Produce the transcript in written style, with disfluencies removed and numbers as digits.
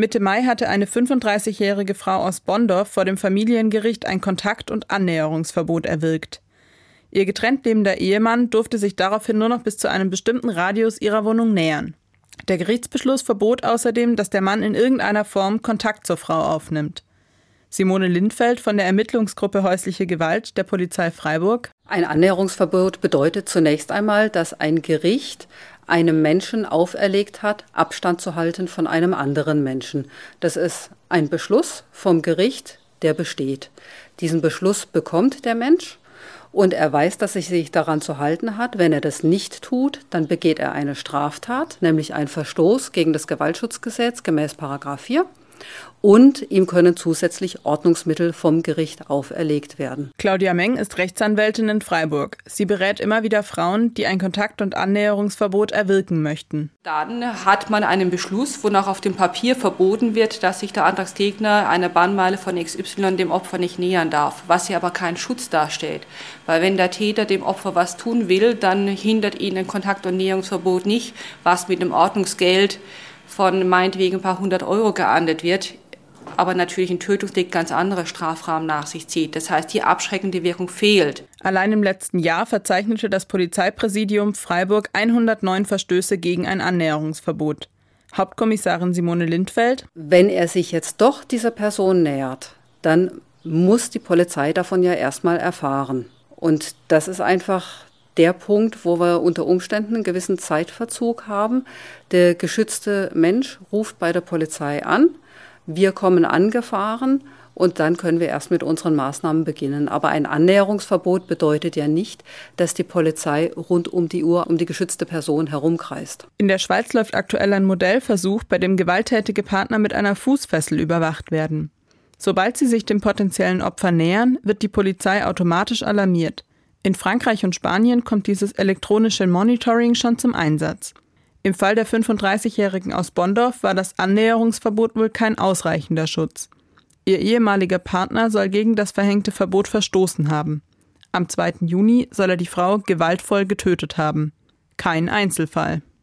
Mitte Mai hatte eine 35-jährige Frau aus Bonndorf vor dem Familiengericht ein Kontakt- und Annäherungsverbot erwirkt. Ihr getrennt lebender Ehemann durfte sich daraufhin nur noch bis zu einem bestimmten Radius ihrer Wohnung nähern. Der Gerichtsbeschluss verbot außerdem, dass der Mann in irgendeiner Form Kontakt zur Frau aufnimmt. Simone Lindfeld von der Ermittlungsgruppe Häusliche Gewalt der Polizei Freiburg. Ein Annäherungsverbot bedeutet zunächst einmal, dass ein Gericht einem Menschen auferlegt hat, Abstand zu halten von einem anderen Menschen. Das ist ein Beschluss vom Gericht, der besteht. Diesen Beschluss bekommt der Mensch und er weiß, dass er sich daran zu halten hat. Wenn er das nicht tut, dann begeht er eine Straftat, nämlich einen Verstoß gegen das Gewaltschutzgesetz gemäß § 4. Und ihm können zusätzlich Ordnungsmittel vom Gericht auferlegt werden. Claudia Meng ist Rechtsanwältin in Freiburg. Sie berät immer wieder Frauen, die ein Kontakt- und Annäherungsverbot erwirken möchten. Dann hat man einen Beschluss, wonach auf dem Papier verboten wird, dass sich der Antragsgegner einer Bannmeile von XY dem Opfer nicht nähern darf, was ja aber keinen Schutz darstellt. Weil wenn der Täter dem Opfer was tun will, dann hindert ihn ein Kontakt- und Näherungsverbot nicht, was mit dem Ordnungsgeld von meinetwegen ein paar 100 Euro geahndet wird, aber natürlich ein Tötungsdelikt ganz andere Strafrahmen nach sich zieht. Das heißt, die abschreckende Wirkung fehlt. Allein im letzten Jahr verzeichnete das Polizeipräsidium Freiburg 109 Verstöße gegen ein Annäherungsverbot. Hauptkommissarin Simone Lindfeld: Wenn er sich jetzt doch dieser Person nähert, dann muss die Polizei davon ja erstmal erfahren. Und das ist einfach der Punkt, wo wir unter Umständen einen gewissen Zeitverzug haben. Der geschützte Mensch ruft bei der Polizei an, wir kommen angefahren und dann können wir erst mit unseren Maßnahmen beginnen. Aber ein Annäherungsverbot bedeutet ja nicht, dass die Polizei rund um die Uhr um die geschützte Person herumkreist. In der Schweiz läuft aktuell ein Modellversuch, bei dem gewalttätige Partner mit einer Fußfessel überwacht werden. Sobald sie sich dem potenziellen Opfer nähern, wird die Polizei automatisch alarmiert. In Frankreich und Spanien kommt dieses elektronische Monitoring schon zum Einsatz. Im Fall der 35-Jährigen aus Bonndorf war das Annäherungsverbot wohl kein ausreichender Schutz. Ihr ehemaliger Partner soll gegen das verhängte Verbot verstoßen haben. Am 2. Juni soll er die Frau gewaltvoll getötet haben. Kein Einzelfall.